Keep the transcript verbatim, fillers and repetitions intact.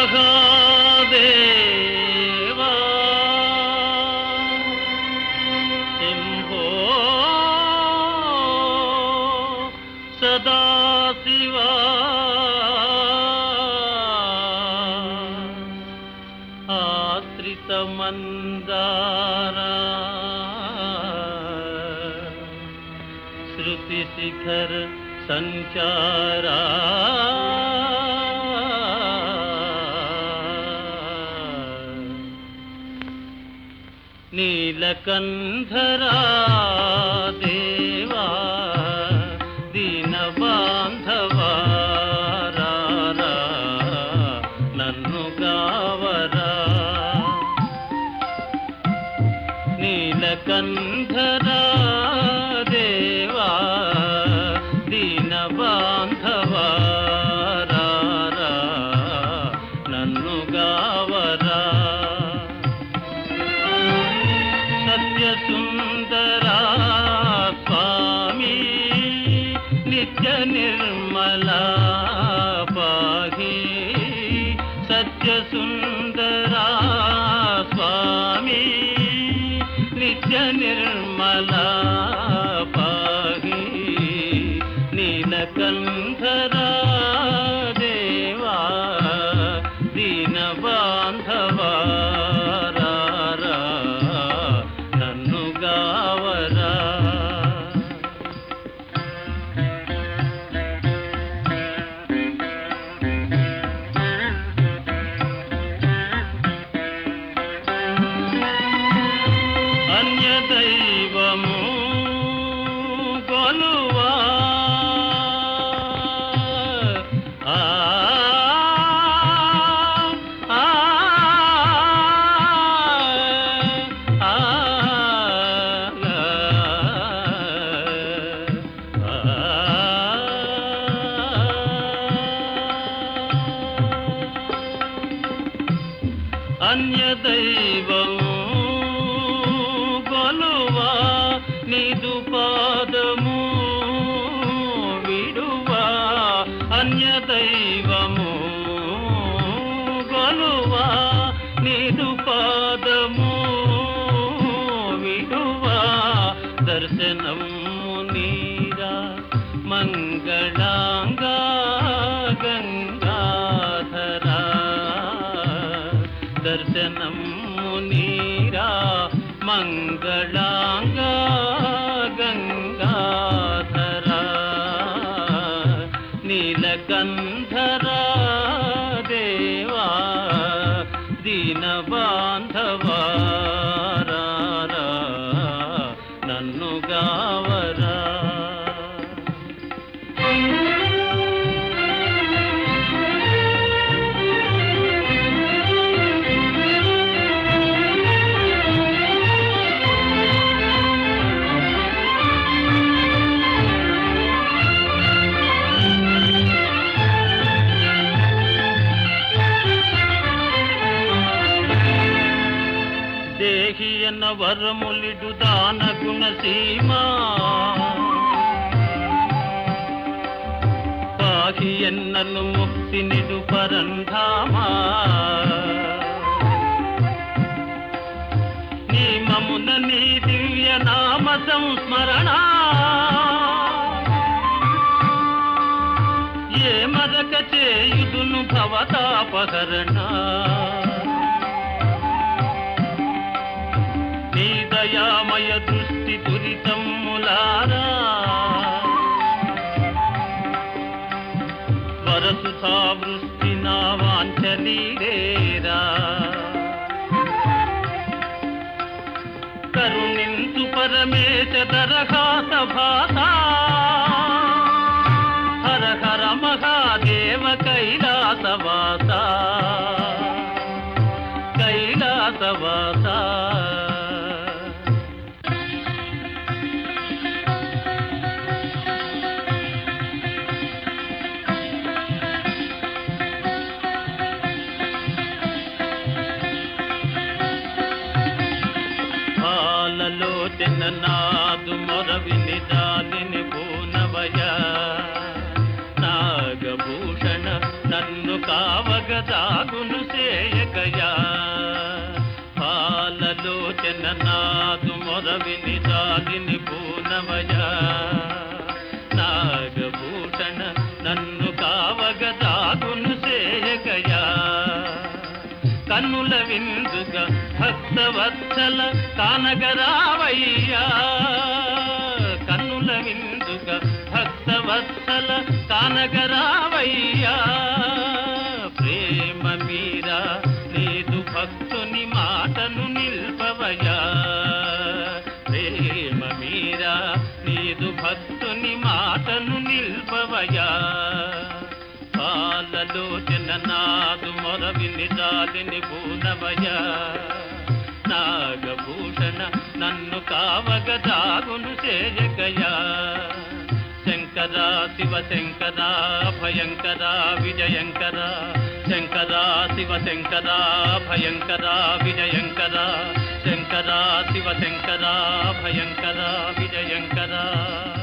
మహాదేవా శంభో సదాశివా ఆశ్రితమందారా శృతి శిఖర సంచారా నీలకంధరా దేవా దీన బాంధవా రారా నన్ను గావరా నీలకంధరా దేవా దీన బాంధవా రారా నన్ను గావరా సత్యసుందరా స్వామి నిత్య నిర్మలా పాహి సత్యసుందరా స్వామి నిత్య నిర్మలా పాహి నీలకంధరా దేవా దీన బాంధవా దైవము గొలువా ఆ ఆ ఆ అన్య దైవము నీదు పాదము విడువా అన్య దైవము గొలువా నీదు పాదము విడువా దర్శనము నీరా మంగళాంగా గంగాధరా దర్శనము నీరా మంగళాంగా గంగాధరా నీలకంధరా దేవా దీన బాంధవా రారా నన్ను గావరా దేహియన వరములిడు దాన గుణసీమా పాహియన్నను ముక్తి నిడు పరంధామా నీ మమున నీ దివ్య నామ సంస్మరణ ఏ మరక చేయుదును భవతాపహరణ దయామయ దృష్టి దురితమ్ములారా వరసుధా వృష్టి నా వాంఛలీరేరా కరుణింతు పరమేశ దరహాస భాస హర హర మహాదేవ కైలాసవాస కైలాసవాస నాదు మొరవిని దాలిని పూనవయ నాగభూషణ నన్ను నన్ను కావగదాగును సేయకయా పాలలోచన నాదు మొరవిని దాదిని పూనవయా నాగభూషణ నన్ను కావగదాగును సేయకయా కన్నుల విందుగా భక్తవత్సల కానగరావయ్యా కన్నుల విందుగా భక్తవత్సల కానగరావయ్యా ప్రేమ మీరా లేదు భక్తుని మాటను నిల్పవయా ప్రేమ మీరా లేదు భక్తుని మాటను నిల్పవయా పాలలోచన నాదు మొరవిని దాలిని పూనవయా నాగభూషణ నన్ను కావగదాగును సేయకయా శంకరా శివ శంకరా భయంకరా విజయంకరా శంకరా శివ శంకరా భయంకరా విజయంకరా శంకరా శివ శంకరా భయంకరా విజయంకరా